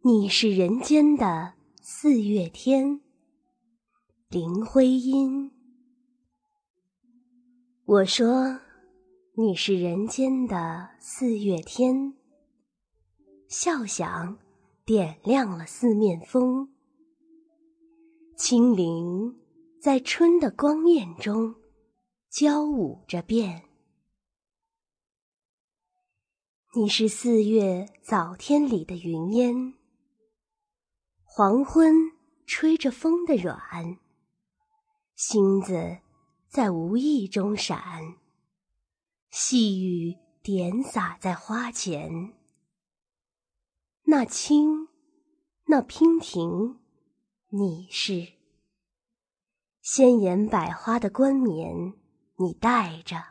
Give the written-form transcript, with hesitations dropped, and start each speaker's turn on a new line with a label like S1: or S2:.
S1: 你是人间的四月天，林徽因。我说你是人间的四月天，笑响点亮了四面风。清灵在春的光艳中交舞着变。你是四月早天里的云烟，黄昏吹着风的软，星子在无意中闪，细雨点洒在花前。那青，那娉婷，你是鲜艳百花的冠冕，你戴着。